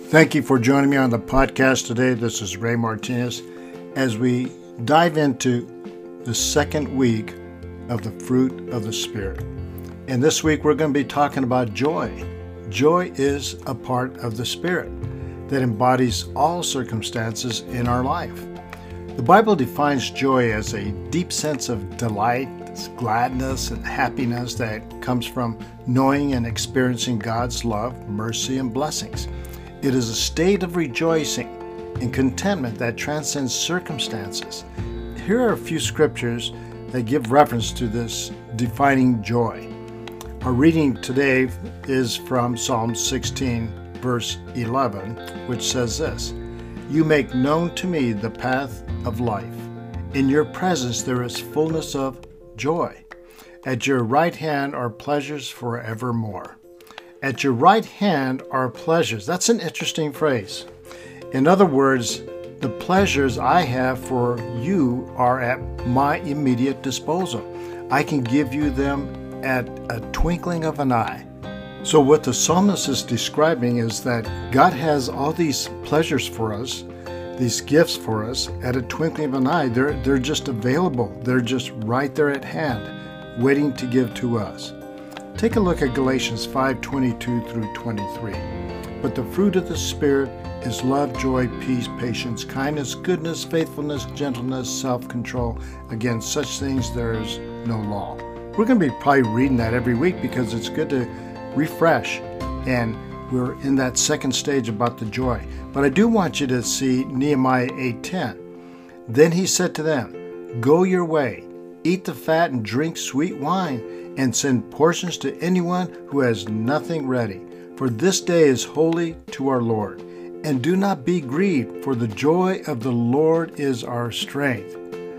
Thank you for joining me on the podcast today. This is Ray Martinez as we dive into the second week of the fruit of the Spirit. And this week we're going to be talking about joy. Joy is a part of the Spirit that embodies all circumstances in our life. The Bible defines joy as a deep sense of delight, gladness, and happiness that comes from knowing and experiencing God's love, mercy, and blessings. It is a state of rejoicing and contentment that transcends circumstances. Here are a few scriptures that give reference to this defining joy. Our reading today is from Psalm 16, verse 11, which says this: "You make known to me the path of life. In your presence there is fullness of joy. At your right hand are pleasures forevermore." At your right hand are pleasures. That's an interesting phrase. In other words, the pleasures I have for you are at my immediate disposal. I can give you them at a twinkling of an eye. So what the psalmist is describing is that God has all these pleasures for us, these gifts for us at a twinkling of an eye. They're just available. They're just right there at hand, waiting to give to us. Take a look at Galatians 5:22 through 23. "But the fruit of the Spirit is love, joy, peace, patience, kindness, goodness, faithfulness, gentleness, self-control. Against such things there is no law." We're going to be probably reading that every week because it's good to refresh, and we're in that second stage about the joy. But I do want you to see Nehemiah 8:10. "Then he said to them, 'Go your way, eat the fat and drink sweet wine, and send portions to anyone who has nothing ready. For this day is holy to our Lord. And do not be grieved, for the joy of the Lord is our strength.'"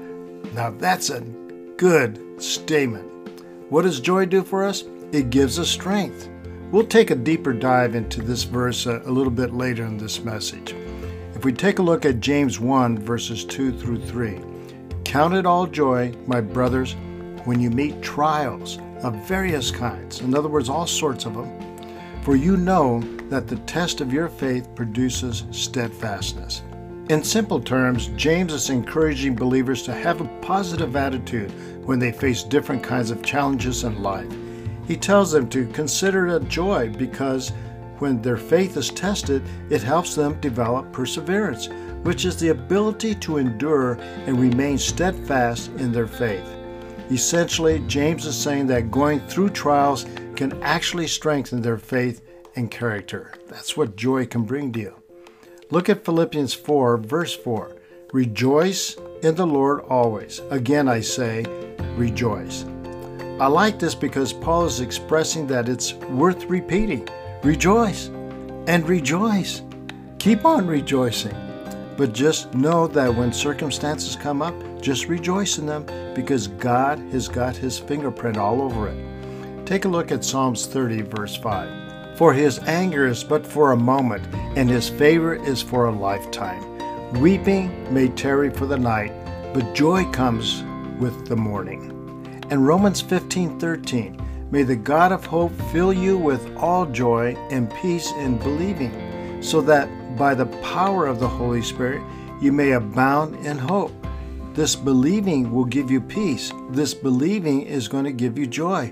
Now that's a good statement. What does joy do for us? It gives us strength. We'll take a deeper dive into this verse a little bit later in this message. If we take a look at James 1, verses 2 through 3. "Count it all joy, my brothers, when you meet trials of various kinds." In other words, all sorts of them. "For you know that the test of your faith produces steadfastness." In simple terms, James is encouraging believers to have a positive attitude when they face different kinds of challenges in life. He tells them to consider it a joy because when their faith is tested, it helps them develop perseverance, which is the ability to endure and remain steadfast in their faith. Essentially, James is saying that going through trials can actually strengthen their faith and character. That's what joy can bring to you. Look at Philippians 4, verse 4. "Rejoice in the Lord always. Again I say, rejoice." I like this because Paul is expressing that it's worth repeating. Rejoice and rejoice. Keep on rejoicing. But just know that when circumstances come up, just rejoice in them because God has got his fingerprint all over it. Take a look at Psalms 30, verse 5. "For his anger is but for a moment, and his favor is for a lifetime. Weeping may tarry for the night, but joy comes with the morning." And Romans 15:13. "May the God of hope fill you with all joy and peace in believing, so that by the power of the Holy Spirit you may abound in hope." This believing will give you peace. This believing is going to give you joy.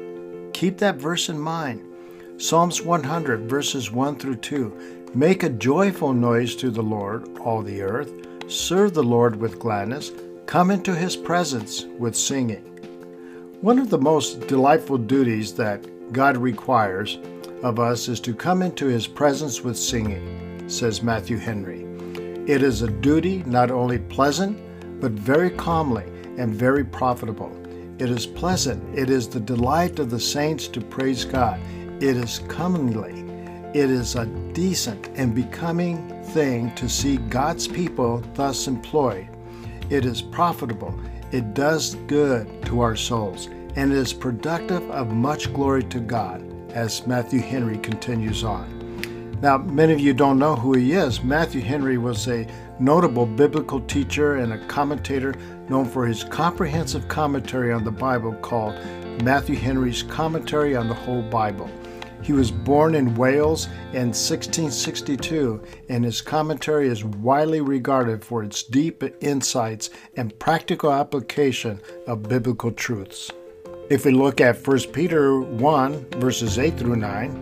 Keep that verse in mind. Psalms 100, verses 1 through 2. "Make a joyful noise to the Lord, all the earth. Serve the Lord with gladness. Come into his presence with singing." One of the most delightful duties that God requires of us is to come into his presence with singing, says Matthew Henry. It is a duty not only pleasant, but very calmly and very profitable. It is pleasant. It is the delight of the saints to praise God. It is comely. It is a decent and becoming thing to see God's people thus employed. It is profitable. It does good to our souls, and it is productive of much glory to God, as Matthew Henry continues on. Now, many of you don't know who he is. Matthew Henry was a notable biblical teacher and a commentator known for his comprehensive commentary on the Bible called Matthew Henry's Commentary on the Whole Bible. He was born in Wales in 1662, and his commentary is widely regarded for its deep insights and practical application of biblical truths. If we look at 1 Peter 1, verses 8 through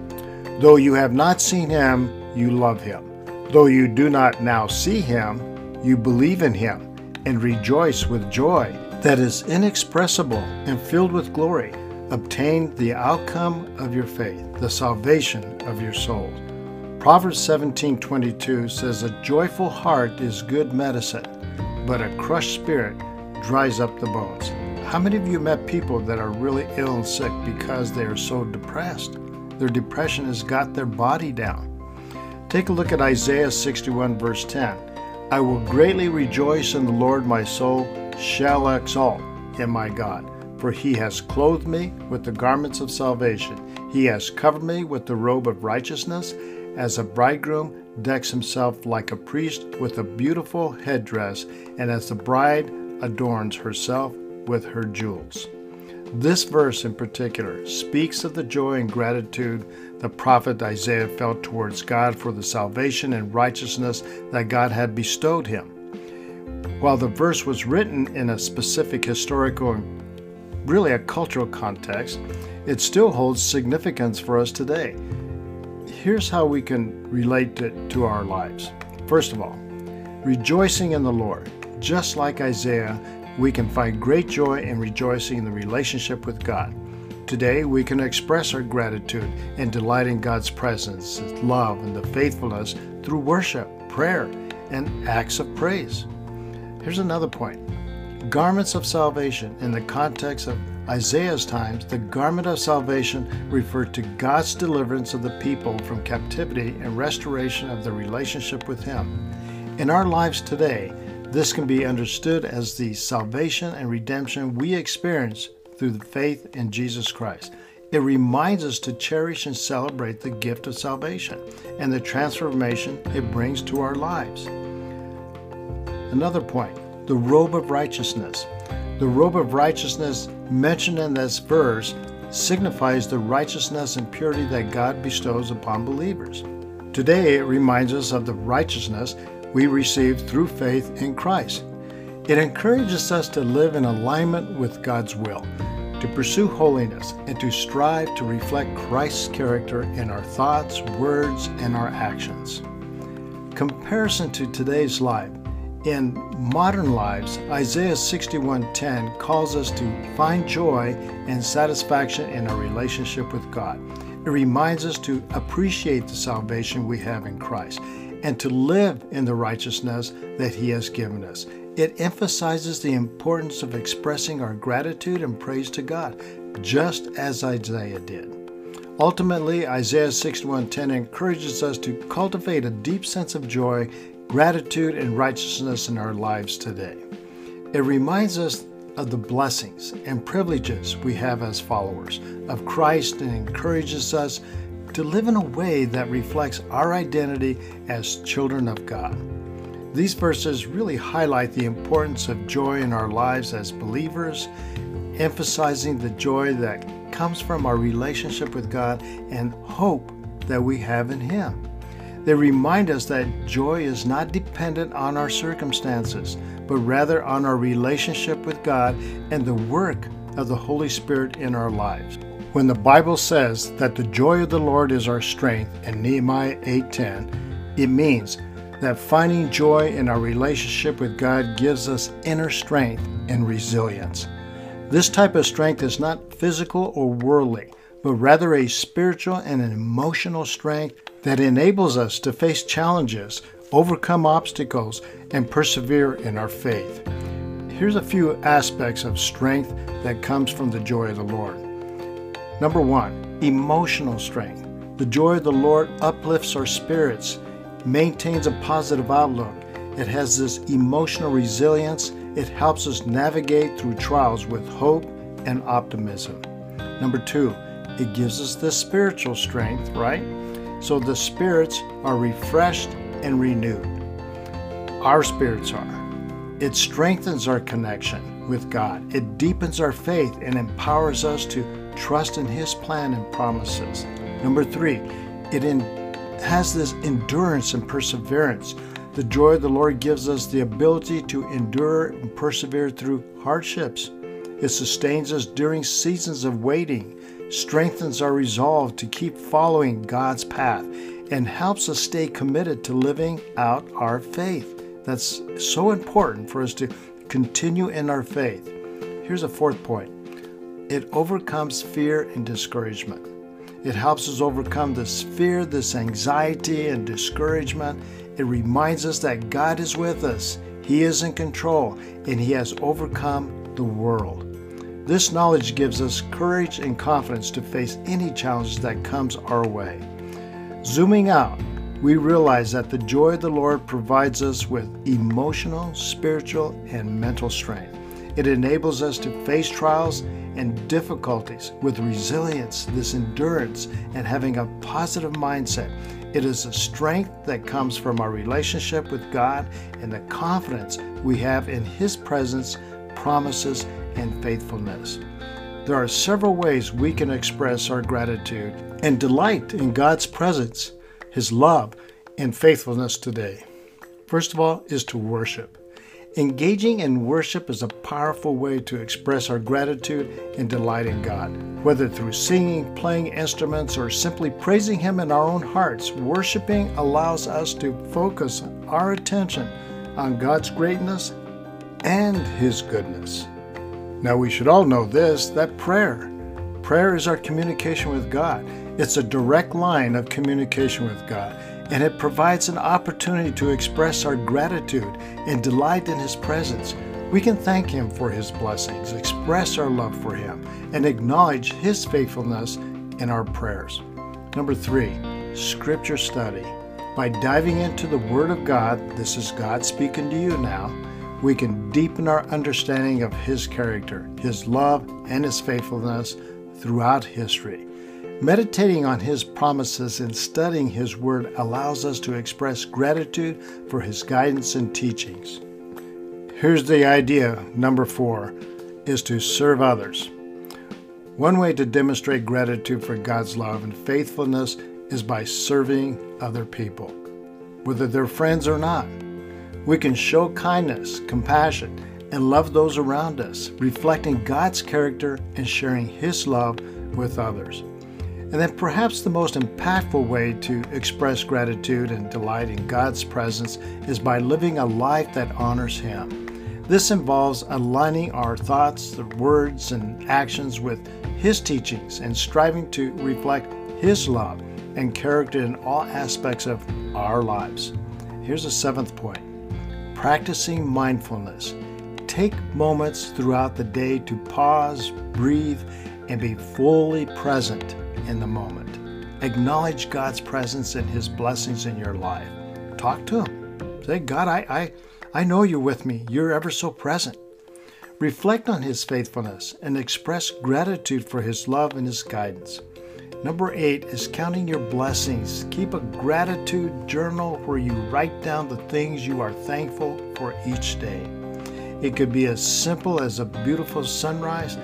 9, though you have not seen him, you love him. Though you do not now see him, you believe in him and rejoice with joy that is inexpressible and filled with glory. Obtain the outcome of your faith, the salvation of your souls. Proverbs 17:22 says, a joyful heart is good medicine, but a crushed spirit dries up the bones. How many of you met people that are really ill and sick because they are so depressed? Their depression has got their body down. Take a look at Isaiah 61, verse 10. I will greatly rejoice in the Lord, my soul shall exalt in my God. For he has clothed me with the garments of salvation. He has covered me with the robe of righteousness, as a bridegroom decks himself like a priest with a beautiful headdress, and as the bride adorns herself with her jewels. This verse in particular speaks of the joy and gratitude the prophet Isaiah felt towards God for the salvation and righteousness that God had bestowed him. While the verse was written in a specific historical and really a cultural context, it still holds significance for us today. Here's how we can relate it to our lives. First of all, rejoicing in the Lord. Just like Isaiah, we can find great joy in rejoicing in the relationship with God. Today, we can express our gratitude and delight in God's presence, His love, and the faithfulness through worship, prayer, and acts of praise. Here's another point. Garments of salvation. In the context of Isaiah's times, the garment of salvation referred to God's deliverance of the people from captivity and restoration of their relationship with Him. In our lives today, this can be understood as the salvation and redemption we experience through the faith in Jesus Christ. It reminds us to cherish and celebrate the gift of salvation and the transformation it brings to our lives. Another point, the robe of righteousness. The robe of righteousness mentioned in this verse signifies the righteousness and purity that God bestows upon believers. Today, it reminds us of the righteousness we receive through faith in Christ. It encourages us to live in alignment with God's will, to pursue holiness, and to strive to reflect Christ's character in our thoughts, words, and our actions. Comparison to today's life. In modern lives, Isaiah 61:10 calls us to find joy and satisfaction in our relationship with God. It reminds us to appreciate the salvation we have in Christ and to live in the righteousness that He has given us. It emphasizes the importance of expressing our gratitude and praise to God, just as Isaiah did. Ultimately, Isaiah 61:10 encourages us to cultivate a deep sense of joy, gratitude, and righteousness in our lives today. It reminds us of the blessings and privileges we have as followers of Christ and encourages us to live in a way that reflects our identity as children of God. These verses really highlight the importance of joy in our lives as believers, emphasizing the joy that comes from our relationship with God and hope that we have in Him. They remind us that joy is not dependent on our circumstances, but rather on our relationship with God and the work of the Holy Spirit in our lives. When the Bible says that the joy of the Lord is our strength in Nehemiah 8:10, it means that finding joy in our relationship with God gives us inner strength and resilience. This type of strength is not physical or worldly, but rather a spiritual and an emotional strength that enables us to face challenges, overcome obstacles, and persevere in our faith. Here's a few aspects of strength that comes from the joy of the Lord. Number one, emotional strength. The joy of the Lord uplifts our spirits, maintains a positive outlook. It has this emotional resilience. It helps us navigate through trials with hope and optimism. Number two, it gives us the spiritual strength, right? So the spirits are refreshed and renewed. Our spirits are. It strengthens our connection with God. It deepens our faith and empowers us to trust in His plan and promises. Number 3, it has this endurance and perseverance. The joy of the Lord gives us the ability to endure and persevere through hardships. It sustains us during seasons of waiting, strengthens our resolve to keep following God's path, and helps us stay committed to living out our faith. That's so important for us to continue in our faith. Here's a 4th point. It overcomes fear and discouragement. It helps us overcome this fear, this anxiety and discouragement. It reminds us that God is with us. He is in control, and He has overcome the world. This knowledge gives us courage and confidence to face any challenge that comes our way. Zooming out, we realize that the joy of the Lord provides us with emotional, spiritual, and mental strength. It enables us to face trials and difficulties with resilience, this endurance, and having a positive mindset. It is a strength that comes from our relationship with God and the confidence we have in His presence, promises, and faithfulness. There are several ways we can express our gratitude and delight in God's presence, His love, and faithfulness today. First of all is to worship. Engaging in worship is a powerful way to express our gratitude and delight in God. Whether through singing, playing instruments, or simply praising Him in our own hearts, worshiping allows us to focus our attention on God's greatness and His goodness. Now we should all know this, that prayer is our communication with God. It's a direct line of communication with God, and it provides an opportunity to express our gratitude and delight in His presence. We can thank Him for His blessings, express our love for Him, and acknowledge His faithfulness in our prayers. Number 3, Scripture study. By diving into the Word of God, this is God speaking to you now, we can deepen our understanding of His character, His love, and His faithfulness throughout history. Meditating on His promises and studying His Word allows us to express gratitude for His guidance and teachings. Here's the idea, number 4, is to serve others. One way to demonstrate gratitude for God's love and faithfulness is by serving other people, whether they're friends or not. We can show kindness, compassion, and love those around us, reflecting God's character and sharing His love with others. And then perhaps the most impactful way to express gratitude and delight in God's presence is by living a life that honors Him. This involves aligning our thoughts, words, and actions with His teachings and striving to reflect His love and character in all aspects of our lives. Here's a 7th point. Practicing mindfulness. Take moments throughout the day to pause, breathe, and be fully present in the moment. Acknowledge God's presence and His blessings in your life. Talk to Him. Say, God, I know You're with me. You're ever so present. Reflect on His faithfulness and express gratitude for His love and His guidance. Number 8 is counting your blessings. Keep a gratitude journal where you write down the things you are thankful for each day. It could be as simple as a beautiful sunrise,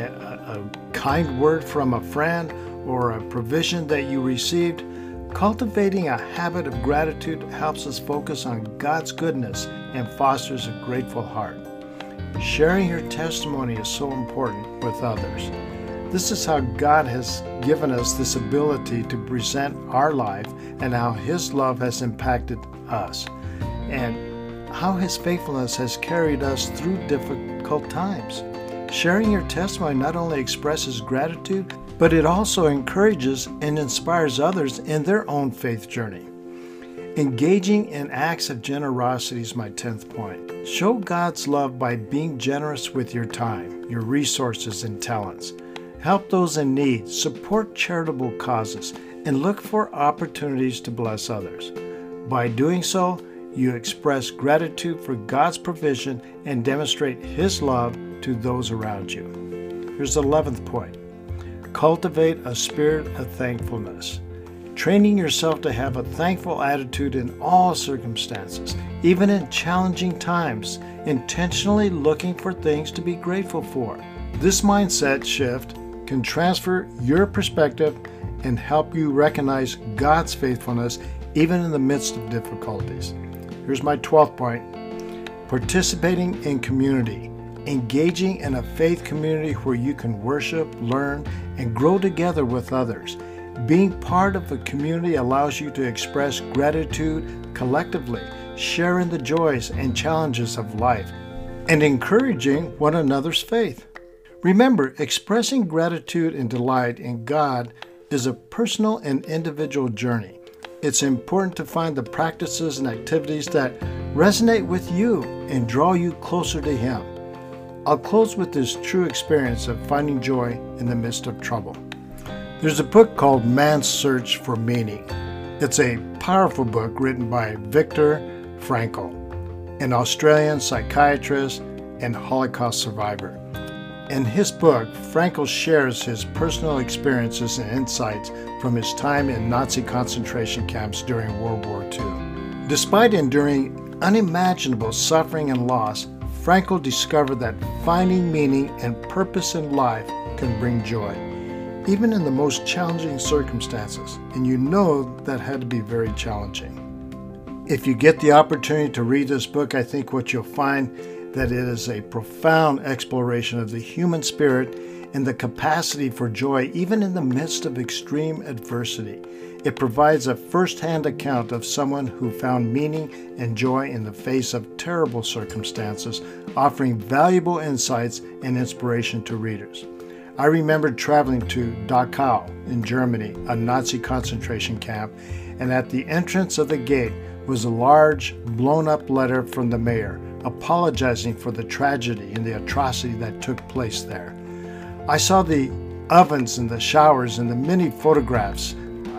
a kind word from a friend, or a provision that you received. Cultivating a habit of gratitude helps us focus on God's goodness and fosters a grateful heart. Sharing your testimony is so important with others. This is how God has given us this ability to present our life and how His love has impacted us and how His faithfulness has carried us through difficult times. Sharing your testimony not only expresses gratitude, but it also encourages and inspires others in their own faith journey. Engaging in acts of generosity is my 10th point. Show God's love by being generous with your time, your resources, and talents. Help those in need, support charitable causes, and look for opportunities to bless others. By doing so, you express gratitude for God's provision and demonstrate His love to those around you. Here's the 11th point. Cultivate a spirit of thankfulness. Training yourself to have a thankful attitude in all circumstances, even in challenging times, intentionally looking for things to be grateful for. This mindset shift can transfer your perspective and help you recognize God's faithfulness even in the midst of difficulties. Here's my 12th point. Participating in community. Engaging in a faith community where you can worship, learn, and grow together with others. Being part of a community allows you to express gratitude collectively, sharing the joys and challenges of life, and encouraging one another's faith. Remember, expressing gratitude and delight in God is a personal and individual journey. It's important to find the practices and activities that resonate with you and draw you closer to Him. I'll close with this true experience of finding joy in the midst of trouble. There's a book called Man's Search for Meaning. It's a powerful book written by Viktor Frankl, an Australian psychiatrist and Holocaust survivor. In his book, Frankl shares his personal experiences and insights from his time in Nazi concentration camps during World War II. Despite enduring unimaginable suffering and loss, Frankl discovered that finding meaning and purpose in life can bring joy, even in the most challenging circumstances, and you know that had to be very challenging. If you get the opportunity to read this book, I think what you'll find that it is a profound exploration of the human spirit and the capacity for joy even in the midst of extreme adversity. It provides a first-hand account of someone who found meaning and joy in the face of terrible circumstances, offering valuable insights and inspiration to readers. I remember traveling to Dachau in Germany, a Nazi concentration camp, and at the entrance of the gate was a large, blown-up letter from the mayor apologizing for the tragedy and the atrocity that took place there. I saw the ovens and the showers and the many photographs.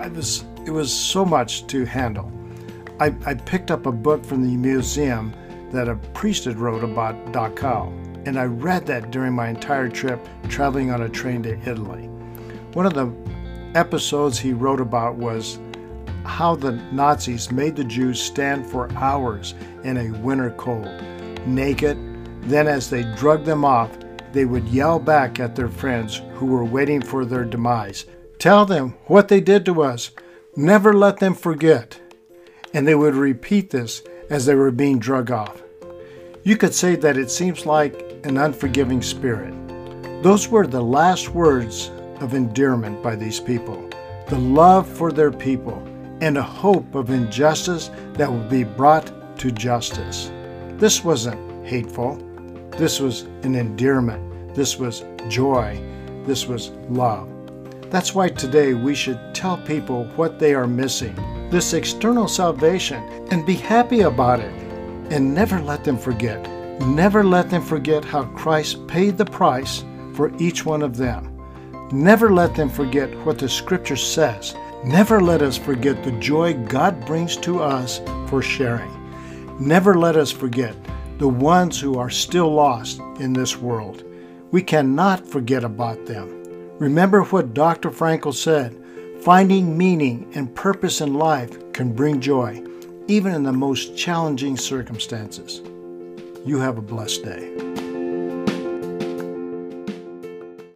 It was so much to handle. I picked up a book from the museum that a priest had wrote about Dachau, and I read that during my entire trip traveling on a train to Italy. One of the episodes he wrote about was how the Nazis made the Jews stand for hours in a winter cold, naked. Then as they drugged them off, they would yell back at their friends who were waiting for their demise. Tell them what they did to us. Never let them forget. And they would repeat this as they were being drugged off. You could say that it seems like an unforgiving spirit. Those were the last words of endearment by these people, the love for their people, and a hope of injustice that would be brought to justice. This wasn't hateful. This was an endearment. This was joy. This was love. That's why today we should tell people what they are missing, this external salvation, and be happy about it. And never let them forget. Never let them forget how Christ paid the price for each one of them. Never let them forget what the Scripture says. Never let us forget the joy God brings to us for sharing. Never let us forget the ones who are still lost in this world. We cannot forget about them. Remember what Dr. Frankl said, finding meaning and purpose in life can bring joy, even in the most challenging circumstances. You have a blessed day.